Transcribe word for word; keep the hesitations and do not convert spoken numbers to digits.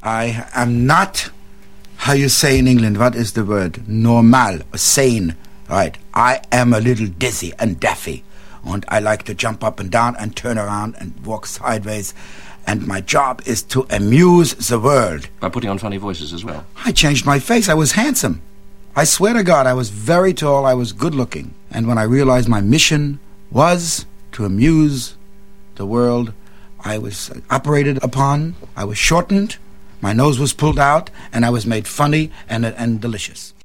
I am not, how you say in England, what is the word? Normal, sane, right? I am a little dizzy and daffy. And I like to jump up and down and turn around and walk sideways. And my job is to amuse the world. By putting on funny voices as well? I changed my face. I was handsome. I swear to God, I was very tall. I was good-looking. And when I realized my mission was to amuse the world, I was operated upon. I was shortened. My nose was pulled out. And I was made funny and, and delicious.